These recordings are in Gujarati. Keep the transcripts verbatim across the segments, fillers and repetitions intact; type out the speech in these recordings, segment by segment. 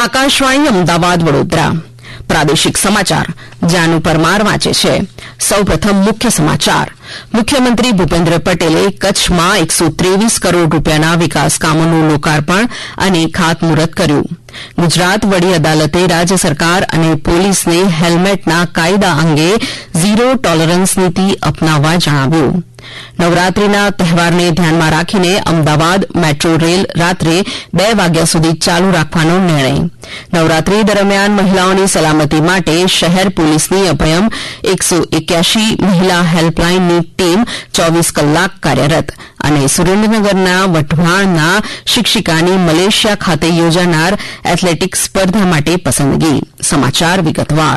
આકાશવાણી અમદાવાદ વડોદરા પ્રાદેશિક સમાચાર જાનુ પરમાર વાંચે છે. સૌપ્રથમ મુખ્ય સમાચાર. મુખ્યમંત્રી ભૂપેન્દ્ર પટેલે કચ્છમાં એકસો ત્રેવીસ કરોડ રૂપિયાના વિકાસ કામોનું લોકાર્પણ અને ખાતમુહૂર્ત કર્યું. ગુજરાત વડી અદાલતે રાજ્ય સરકાર અને પોલીસને હેલ્મેટના કાયદા અંગે ઝીરો ટોલરન્સ નીતિ અપનાવવા જણાવ્યું. નવરાત્રીના તહેવારને ધ્યાનમાં રાખીને અમદાવાદ મેટ્રો રેલ રાત્રે બે વાગ્યા સુધી ચાલુ રાખવાનો નિર્ણય. નવરાત્રી દરમિયાન મહિલાઓની સલામતી માટે શહેર પોલીસની અભયમ એકસો એક્યાસી મહિલા હેલ્પલાઇનની ટીમ ચોવીસ કલાક કાર્યરત અને સુરેન્દ્રનગરના વઢવાણના શિક્ષિકાની મલેશિયા ખાતે યોજાનાર એથ્લેટિક્સ સ્પર્ધા માટે પસંદગી. સમાચાર વિગતવાર.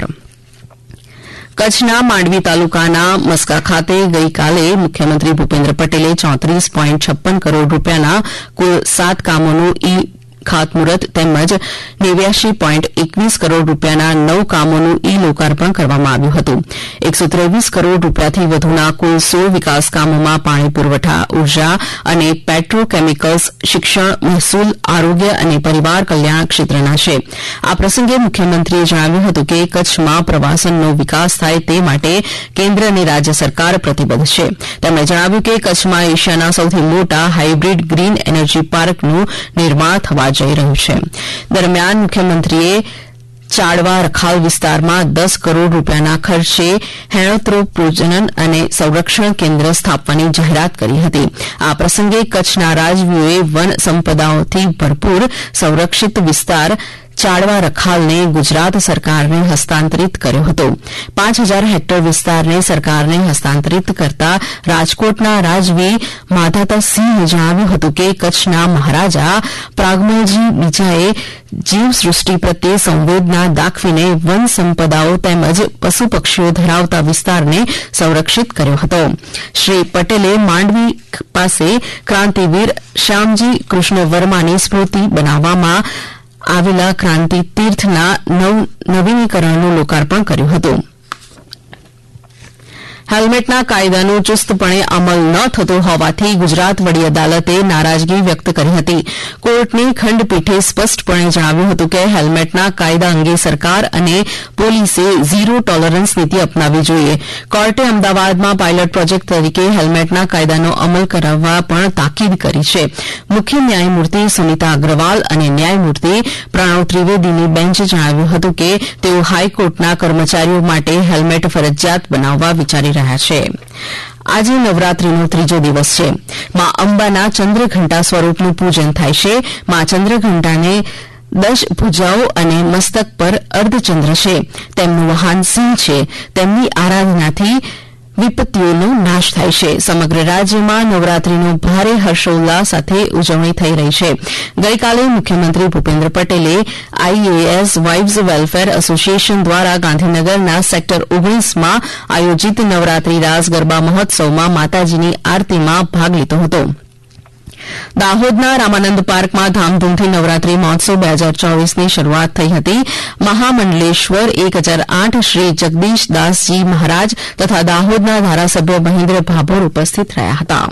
કચ્છના માંડવી તાલુકાના મસ્કા ખાતે ગઈકાલે મુખ્યમંત્રી ભૂપેન્દ્ર પટેલે ચોત્રીસ પોઈન્ટ છપ્પન કરોડ રૂપિયાના કુલ સાત કામોનું ઈ ખાતમુહૂર્ત તેમજ નેવ્યાસી પોઈન્ટ એકવીસ કરોડ રૂપિયાના નવ કામોનું ઈ લોકાર્પણ કરવામાં આવ્યું હતું. એકસો ત્રેવીસ કરોડ રૂપિયાથી વધુના કુલ સોળ વિકાસ કામોમાં પાણી પુરવઠા, ઉર્જા અને પેટ્રોકેમિકલ્સ, શિક્ષણ, મહેસૂલ, આરોગ્ય અને પરિવાર કલ્યાણ ક્ષેત્રના છે. આ પ્રસંગે મુખ્યમંત્રીએ જણાવ્યું હતું કે કચ્છમાં પ્રવાસનનો વિકાસ થાય તે માટે કેન્દ્ર અને રાજ્ય સરકાર પ્રતિબદ્ધ છે. તેમણે જણાવ્યું કે કચ્છમાં એશિયાના સૌથી મોટા હાઇબ્રિડ ગ્રીન એનર્જી પાર્કનું નિર્માણ થવા જઈ રહ્યું છે. દરમિયાન મુખ્યમંત્રીએ ચાડવા રખાલ વિસ્તારમાં દસ કરોડ રૂપિયાના ખર્ચે હેણોત્રોપ પ્રજનન અને સંરક્ષણ કેન્દ્ર સ્થાપવાની જાહેરાત કરી હતી. આ પ્રસંગે કચ્છના રાજવીઓએ વન સંપદાઓથી ભરપૂર સંરક્ષિત વિસ્તાર ચાડવા રખાલને ગુજરાત સરકારને હસ્તાંતરિત કર્યો હતો. પાંચ હજાર હેક્ટર વિસ્તારને સરકારને હસ્તાંતરિત કરતા રાજકોટના રાજવી માધાતાસિંહે જણાવ્યું હતું કે કચ્છના મહારાજા પ્રાગમલજી બીજાએ જીવસૃષ્ટિ પ્રત્યે સંવેદના દાખવીને વન સંપદાઓ તેમજ પશુ પક્ષીઓ ધરાવતા વિસ્તારને સંરક્ષિત કર્યો હતો. શ્રી પટેલે માંડવી પાસે ક્રાંતિવીર શ્યામજી કૃષ્ણ વર્માની સ્મૃતિ બનાવવામાં આવેલા ક્રાંતિ તીર્થના નવીનીકરણનું લોકાર્પણ કર્યું હતું. હેલ્મેટના કાયદાનો ચુસ્તપણે અમલ ન થતો હોવાથી ગુજરાત વડી અદાલતે નારાજગી વ્યક્ત કરી હતી. કોર્ટની ખંડપીઠે સ્પષ્ટપણે જણાવ્યું હતું કે હેલ્મેટના કાયદા અંગે સરકાર અને પોલીસે ઝીરો ટોલરન્સ નીતિ અપનાવવી જોઈએ. કોર્ટે અમદાવાદમાં પાયલોટ પ્રોજેક્ટ તરીકે હેલ્મેટના કાયદાનો અમલ કરાવવા પણ તાકીદ કરી છે. મુખ્ય ન્યાયમૂર્તિ સુનીતા અગ્રવાલ અને ન્યાયમૂર્તિ પ્રણવ ત્રિવેદીની બેન્ચે જણાવ્યું હતું કે તેઓ હાઈકોર્ટના કર્મચારીઓ માટે હેલ્મેટ ફરજિયાત બનાવવા વિચારી રહ્યા છે. આજે નવરાત્રીનો ત્રીજો દિવસ છે. મા અંબાના ચંદ્રઘંટા સ્વરૂપનું પૂજન થાય છે. મા ચંદ્રઘંટાને દશ ભુજાઓ અને મસ્તક પર અર્ધચંદ્ર છે. તેમનું વાહન સિંહ છે. તેમની આરાધનાથી વિપત્તિઓનો નાશ થાય છે. સમગ્ર રાજ્યમાં નવરાત્રીનો ભારે હર્ષોલ્લાસ સાથે ઉજવણી થઈ રહી છે. ગઈકાલે મુખ્યમંત્રી ભૂપેન્દ્ર પટેલે આઈએએસ વાઇવ્સ વેલફેર એસોસિએશન દ્વારા ગાંધીનગરના સેક્ટર ઓગણીસમાં આયોજિત નવરાત્રી રાસ ગરબા મહોત્સવમાં માતાજીની આરતીમાં ભાગ લીધો હતો. દાહોદના રામાનંદ પાર્કમાં ધામધૂમથી નવરાત્રી મહોત્સવ બે હજાર ચોવીસની શરૂઆત થઈ હતી. મહામંડલેશ્વર એક હજાર આઠ શ્રી જગદીશ દાસજી મહારાજ તથા દાહોદના ધારાસભ્ય મહેન્દ્ર ભાભોર ઉપસ્થિત રહ્યા હતા.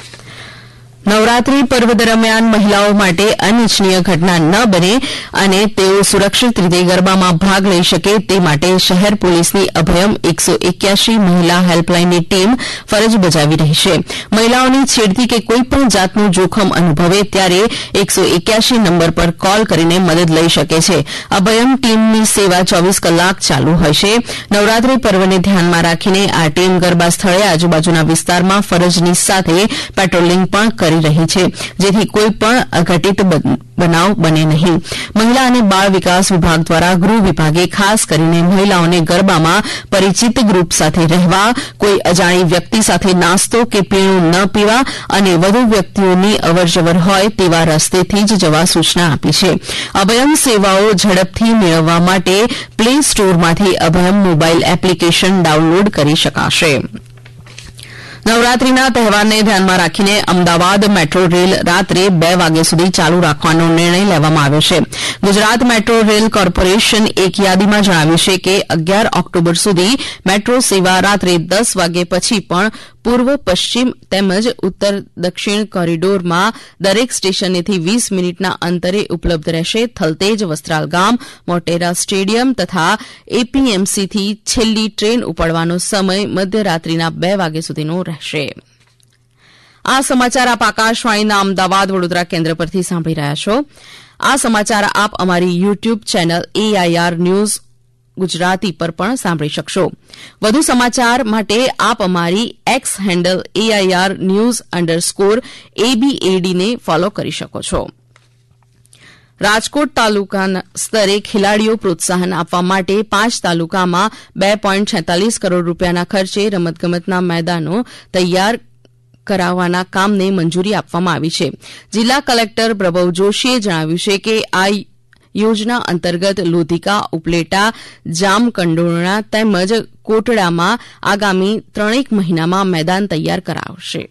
નવરાત્રી પર્વ દરમિયાન મહિલાઓ માટે અનિચ્છનીય ઘટના ન બને અને તેઓ સુરક્ષિત રીતે ગરબામાં ભાગ લઈ શકે તે માટે શહેર પોલીસની અભયમ એકસો એક્યાસી મહિલા હેલ્પલાઇનની ટીમ ફરજ બજાવી રહી છે. મહિલાઓની છેડતી કે કોઈપણ જાતનું જોખમ અનુભવે ત્યારે એકસો એક્યાસી નંબર પર કોલ કરીને મદદ લઈ શકે છે. અભયમ ટીમની સેવા ચોવીસ કલાક ચાલુ હોય છે. નવરાત્રી પર્વને ધ્યાનમાં રાખીને આ ટીમ ગરબા સ્થળે આજુબાજુના વિસ્તારમાં ફરજની સાથે પેટ્રોલિંગ પણ કરી રહી છે, જેથી કોઈ પણ અઘટિત બનાવ બને નહીં. મહિલા અને બાળ વિકાસ વિભાગ દ્વારા ગૃહ વિભાગે ખાસ કરીને મહિલાઓને ગરબામાં પરિચિત ગ્રુપ સાથે રહેવા, કોઈ અજાણી વ્યક્તિ સાથે નાસ્તો કે પીણું ન પીવા અને વધુ વ્યક્તિઓની અવરજવર હોય તેવા રસ્તેથી જ જવા સૂચના આપી છે. અભયમ સેવાઓ ઝડપથી મેળવવા માટે પ્લે સ્ટોરમાંથી અભયમ મોબાઇલ એપ્લિકેશન ડાઉનલોડ કરી શકાશે. નવરાત્રીના તહેવારને ધ્યાનમાં રાખીને અમદાવાદ મેટ્રો રેલ રાત્રે બે વાગ્યા સુધી ચાલુ રાખવાનો નિર્ણય લેવામાં આવ્યો છે. ગુજરાત મેટ્રો રેલ કોર્પોરેશન એક યાદીમાં જણાવ્યું છે કે અગિયાર ઓક્ટોબર સુધી મેટ્રો સેવા રાત્રે દસ વાગ્યા પછી પણ પૂર્વ પશ્ચિમ તેમજ ઉત્તર દક્ષિણ કોરિડોરમાં દરેક સ્ટેશનેથી વીસ મિનિટના અંતરે ઉપલબ્ધ રહેશે. થલતેજ, વસ્ત્રાલ ગામ, મોટેરા સ્ટેડિયમ તથા એપીએમસીથી છેલ્લી ટ્રેન ઉપડવાનો સમય મધ્યરાત્રિના બે વાગ્યા સુધીનો રહેશે. આ સમાચાર આપ આકાશવાણીના અમદાવાદ વડોદરા કેન્દ્ર પરથી સાંભળી રહ્યા છો. આ સમાચાર આપ અમારી YouTube channel AIR news Gujarati પર પણ સાંભળી શકશો. વધુ સમાચાર માટે આપ અમારી X handle AIR news underscore એબીએડીને ફોલો કરી શકો છો. રાજકોટ તાલુકા સ્તરે ખેલાડીઓ પ્રોત્સાહન આપવા માટે પાંચ તાલુકામાં બે પોઈન્ટ છેતાલીસ કરોડ રૂપિયાના ખર્ચે રમતગમતના મેદાનો તૈયાર કરાવવાના કામને મંજૂરી આપવામાં આવી છે. જિલ્લા કલેક્ટર પ્રભવ જોશીએ જણાવ્યું છે કે આ યોજના અંતર્ગત લોધિકા, ઉપલેટા, જામકંડોરણા તેમજ કોટડામાં આગામી ત્રણેક મહિનામાં મેદાન તૈયાર કરાવશે.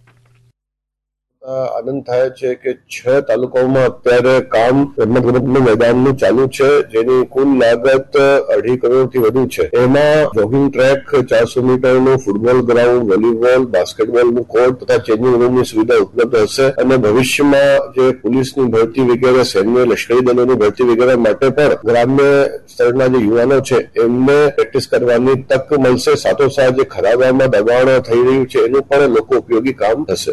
આનંદ થાય છે કે છ તાલુકાઓમાં અત્યારે કામ રમતગમતનું મેદાનનું ચાલુ છે, જેની કુલ લાગત અઢી કરોડથી વધુ છે. એમાં જોગિંગ ટ્રેક, ચારસો મીટરનું ફૂટબોલ ગ્રાઉન્ડ, વોલીબોલ, બાસ્કેટબોલનું કોર્ટ તથા ચેન્જિંગ રૂમની સુવિધા ઉપલબ્ધ હશે અને ભવિષ્યમાં જે પોલીસની ભરતી વગેરે, સૈન્ય, લશ્કરી દળોની ભરતી વગેરે માટે પણ ગ્રામ્ય સ્તરના જે યુવાનો છે એમને પ્રેક્ટિસ કરવાની તક મળશે. સાથોસાથ જે ખરાબામાં દબાણ થઈ રહ્યું છે એનું પણ લોકો ઉપયોગી કામ થશે.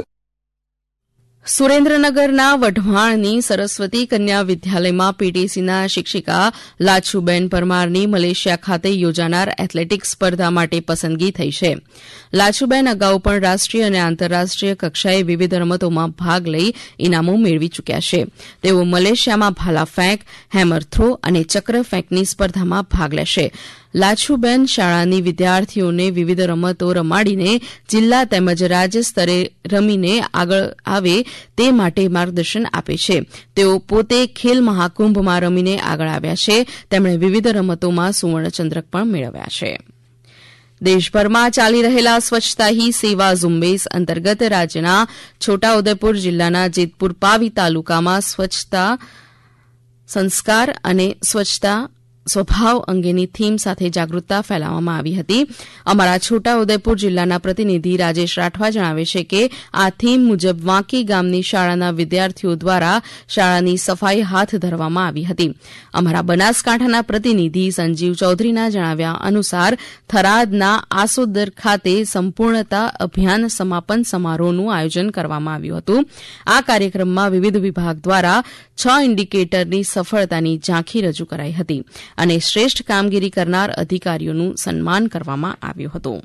સુરેન્દ્રનગરના વઢવાણની સરસ્વતી કન્યા વિદ્યાલયમાં પીટીસીના શિક્ષિકા લાછુબેન પરમારની મલેશિયા ખાતે યોજાનાર એથ્લેટિક્સ સ્પર્ધા માટે પસંદગી થઈ છે. લાછુબેન અગાઉ પણ રાષ્ટ્રીય અને આંતરરાષ્ટ્રીય કક્ષાએ વિવિધ રમતોમાં ભાગ લઈ ઇનામો મેળવી ચૂક્યા છે. તેઓ મલેશિયામાં ભાલા ફેંક, હેમર થ્રો અને ચક્ર ફેંકની સ્પર્ધામાં ભાગ લેશે. લાછુબેન શાળાની વિદ્યાર્થીઓને વિવિધ રમતો રમાડીને જિલ્લા તેમજ રાજ્ય સ્તરે રમીને આગળ આવે તે માટે માર્ગદર્શન આપે છે. તેઓ પોતે ખેલ મહાકુંભમાં રમીને આગળ આવ્યા છે. તેમણે વિવિધ રમતોમાં સુવર્ણચંદ્રક પણ મેળવ્યા છે. દેશભરમાં ચાલી રહેલા સ્વચ્છતા હી સેવા ઝુંબેશ અંતર્ગત રાજ્યના છોટાઉદેપુર જિલ્લાના જેતપુર પાવી તાલુકામાં સ્વચ્છતા સંસ્કાર અને સ્વચ્છતા સ્વભાવ અંગેની થીમ સાથે જાગૃતતા ફેલાવવામાં આવી હતી. અમારા છોટાઉદેપુર જિલ્લાના પ્રતિનિધિ રાજેશ રાઠવા જણાવે છે કે આ થીમ મુજબ વાંકી ગામની શાળાના વિદ્યાર્થીઓ દ્વારા શાળાની સફાઈ હાથ ધરવામાં આવી હતી. અમારા બનાસકાંઠાના પ્રતિનિધિ સંજીવ ચૌધરીના જણાવ્યા અનુસાર થરાદના આસોદર ખાતે સંપૂર્ણતા અભિયાન સમાપન સમારોહનું આયોજન કરવામાં આવ્યું હતું. આ કાર્યક્રમમાં વિવિધ વિભાગ દ્વારા છ ઇન્ડિકેટરની સફળતાની ઝાંખી રજૂ કરાઈ હતી અને શ્રેષ્ઠ કામગીરી કરનાર અધિકારીઓનું સન્માન કરવામાં આવ્યું હતું.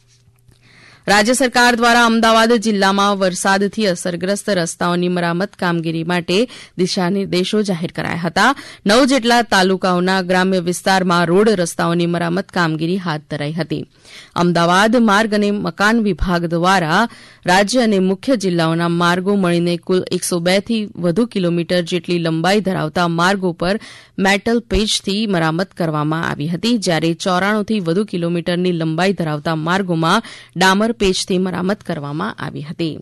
રાજ્ય સરકાર દ્વારા અમદાવાદ જિલ્લામાં વરસાદથી અસરગ્રસ્ત રસ્તાઓની મરામત કામગીરી માટે દિશાનિર્દેશો જાહેર કરાયા હતા. નવ જેટલા તાલુકાઓના ગ્રામ્ય વિસ્તારમાં રોડ રસ્તાઓની મરામત કામગીરી હાથ ધરાઈ હતી. અમદાવાદ માર્ગ અને મકાન વિભાગ દ્વારા રાજ્ય અને મુખ્ય જિલ્લાઓના માર્ગો મળીને કુલ એકસો બે થી વધુ કિલોમીટર જેટલી લંબાઈ ધરાવતા માર્ગો પર મેટલ પેચથી મરામત કરવામાં આવી હતી, જ્યારે ચોરાણું થી વધુ કિલોમીટરની લંબાઈ ધરાવતા માર્ગોમાં ડામર પેચથી મરામત કરવામાં આવી હતી.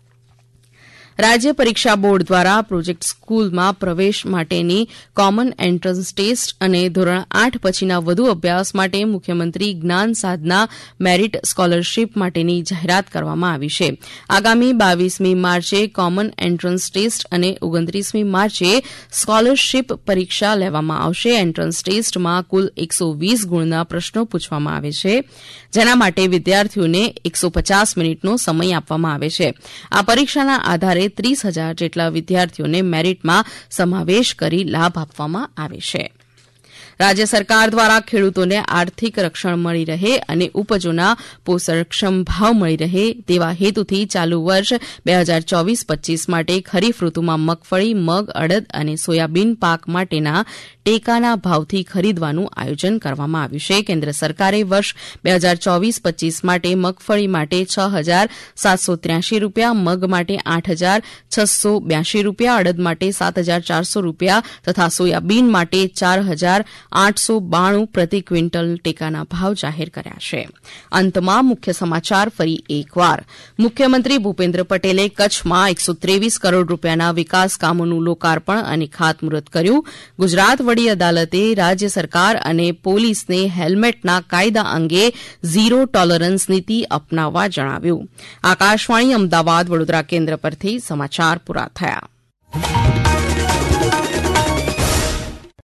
રાજ્ય પરીક્ષા બોર્ડ દ્વારા પ્રોજેક્ટ સ્કૂલમાં પ્રવેશ માટેની કોમન એન્ટ્રન્સ ટેસ્ટ અને ધોરણ આઠ પછીના વધુ અભ્યાસ માટે મુખ્યમંત્રી જ્ઞાન સાધના મેરિટ સ્કોલરશીપ માટેની જાહેરાત કરવામાં આવી છે. આગામી બાવીસમી માર્ચે કોમન એન્ટ્રન્સ ટેસ્ટ અને ઓગણત્રીસમી માર્ચે સ્કોલરશીપ પરીક્ષા લેવામાં આવશે. એન્ટ્રન્સ ટેસ્ટમાં કુલ એકસો વીસ ગુણના પ્રશ્નો પૂછવામાં આવે છે, જેના માટે વિદ્યાર્થીઓને એકસો પચાસ મિનિટનો સમય આપવામાં આવે છે. આ પરીક્ષાના આધારે ત્રીસ હજાર જેટલા વિદ્યાર્થીઓને મેરિટમાં સમાવેશ કરી લાભ આપવામાં આવે છે. રાજ્ય સરકાર દ્વારા ખેડૂતોને આર્થિક રક્ષણ મળી રહે અને ઉપજોના પોષણક્ષમ ભાવ મળી રહે તેવા હેતુથી ચાલુ વર્ષ બે હજાર ચોવીસ પચ્ચીસ માટે ખરીફ ઋતુમાં મગફળી, મગ, અડદ અને સોયાબીન પાક માટેના ટેકાના ભાવથી ખરીદવાનું આયોજન કરવામાં આવ્યું છે. કેન્દ્ર સરકારે વર્ષ બે હજાર ચોવીસ પચ્ચીસ માટે મગફળી માટે છ હજાર સાતસો ત્ર્યાસી રૂપિયા, મગ માટે આઠ હજાર છસો બ્યાસી રૂપિયા, અડદ માટે સાત હજાર ચારસો રૂપિયા તથા સોયાબીન માટે ચાર હજાર આઠસો બાણું પ્રતિ ક્વિન્ટલ ટેકાના ભાવ જાહેર કર્યા છે. અંતમાં મુખ્ય સમાચાર ફરી એકવાર. મુખ્યમંત્રી ભૂપેન્દ્ર પટેલે કચ્છમાં એકસો ત્રેવીસ કરોડ રૂપિયાના વિકાસ કામોનું લોકાર્પણ અને ખાતમુહૂર્ત કર્યું. ગુજરાત વડી અદાલતે રાજ્ય સરકાર અને પોલીસને હેલ્મેટના કાયદા અંગે ઝીરો ટોલરન્સ નીતિ અપનાવવા જણાવ્યું. આકાશવાણી અમદાવાદ વડોદરા કેન્દ્ર પરથી સમાચાર પૂરા થયા.